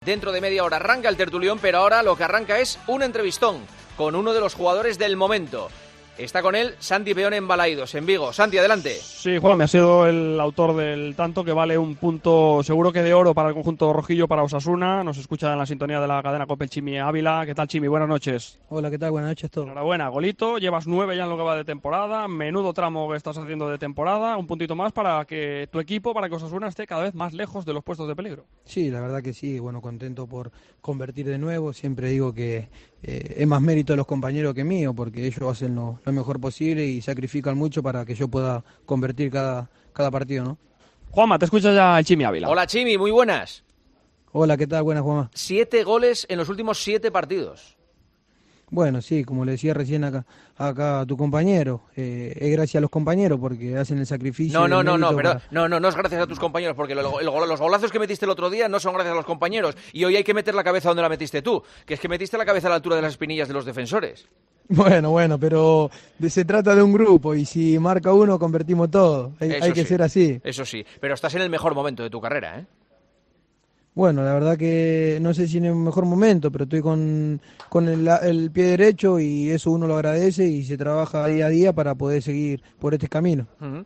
Dentro de media hora arranca el tertulión, pero ahora lo que arranca es un entrevistón con uno de los jugadores del momento. Está con él Santi Peón en Balaídos, en Vigo. Santi, adelante. Sí, Juan, me ha sido el autor del tanto que vale un punto seguro que de oro para el conjunto rojillo, para Osasuna. Nos escucha en la sintonía de la cadena COPE Chimi Ávila. ¿Qué tal, Chimi? Buenas noches. Hola, ¿qué tal? Buenas noches a todos. Enhorabuena, golito. Llevas 9 ya en lo que va de temporada. Menudo tramo que estás haciendo de temporada. Un puntito más para que tu equipo, para que Osasuna esté cada vez más lejos de los puestos de peligro. Sí, la verdad que sí. Bueno, contento por convertir de nuevo. Siempre digo que es más mérito de los compañeros que mío, porque ellos hacen lo mejor posible y sacrifican mucho para que yo pueda convertir cada partido, ¿no? Juanma, te escucha ya el Chimi Ávila. Hola, Chimi, muy buenas. Hola, ¿qué tal? Buenas, Juanma. 7 goles en los últimos 7 partidos. Bueno, sí, como le decía recién acá a tu compañero, es gracias a los compañeros porque hacen el sacrificio. No es gracias a tus compañeros, porque los golazos que metiste el otro día no son gracias a los compañeros. Y hoy hay que meter la cabeza donde la metiste tú, que es que metiste la cabeza a la altura de las espinillas de los defensores. Bueno, pero se trata de un grupo y si marca uno, convertimos todo. Hay que ser así. Eso sí, pero estás en el mejor momento de tu carrera, ¿eh? Bueno, la verdad que no sé si en el mejor momento, pero estoy con el pie derecho y eso uno lo agradece y se trabaja día a día para poder seguir por este camino. Uh-huh.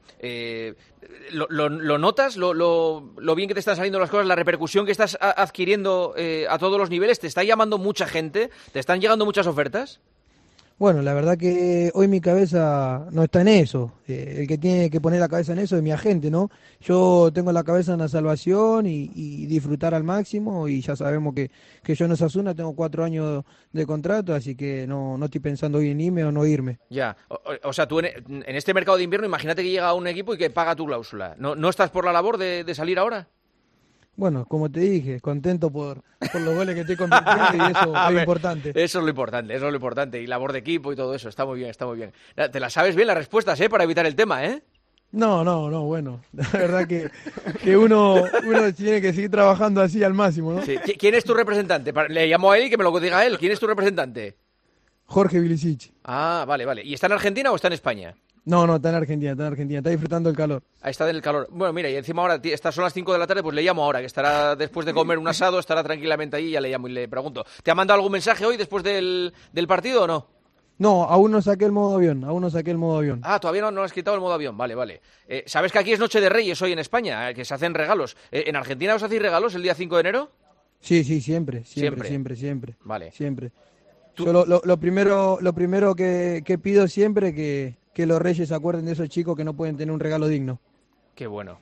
¿Lo notas? ¿Lo bien que te están saliendo las cosas? ¿La repercusión que estás adquiriendo a todos los niveles? ¿Te está llamando mucha gente? ¿Te están llegando muchas ofertas? Bueno, la verdad que hoy mi cabeza no está en eso. El que tiene que poner la cabeza en eso es mi agente, ¿no? Yo tengo la cabeza en la salvación y disfrutar al máximo y ya sabemos que yo en Osasuna tengo 4 años de contrato, así que no estoy pensando hoy en irme o no irme. Ya, o sea, tú en este mercado de invierno, imagínate que llega un equipo y que paga tu cláusula. ¿No estás por la labor de salir ahora? Bueno, como te dije, contento por los goles que estoy convirtiendo y eso es importante. Eso es lo importante. Y labor de equipo y todo eso, está muy bien. Te la sabes bien las respuestas, para evitar el tema, ¿eh? No, bueno, la verdad que uno tiene que seguir trabajando así al máximo, ¿no? Sí. ¿Quién es tu representante? Le llamo a él y que me lo diga él. ¿Quién es tu representante? Jorge Vilicic. Ah, vale. ¿Y está en Argentina o está en España? No, está en Argentina, está disfrutando el calor. Ahí está en el calor. Bueno, mira, y encima ahora, estas son las 5 de la tarde, pues le llamo ahora, que estará después de comer un asado, estará tranquilamente ahí y ya le llamo y le pregunto. ¿Te ha mandado algún mensaje hoy después del partido o no? No, aún no saqué el modo avión, Ah, todavía no has quitado el modo avión, vale. ¿Sabes que aquí es Noche de Reyes hoy en España, que se hacen regalos? ¿En Argentina os hacéis regalos el día 5 de enero? Sí, siempre. Vale. Siempre. Yo lo primero que pido siempre que los reyes se acuerden de esos chicos que no pueden tener un regalo digno. Qué bueno.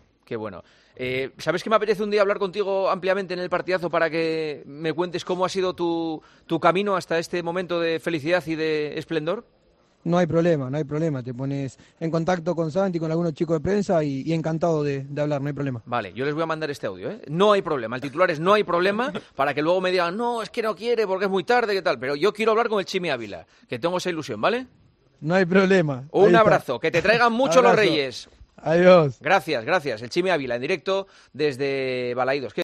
¿Sabes que me apetece un día hablar contigo ampliamente en el partidazo para que me cuentes cómo ha sido tu camino hasta este momento de felicidad y de esplendor? No hay problema. Te pones en contacto con Santi, con algunos chicos de prensa y encantado de hablar, no hay problema. Vale, yo les voy a mandar este audio, ¿eh? No hay problema, el titular es no hay problema, para que luego me digan, no, es que no quiere porque es muy tarde, ¿qué tal? Pero yo quiero hablar con el Chimi Ávila, que tengo esa ilusión, ¿vale? No hay problema. Un abrazo, que te traigan mucho los Reyes. Adiós. Gracias. El Chimi Ávila, en directo desde Balaídos.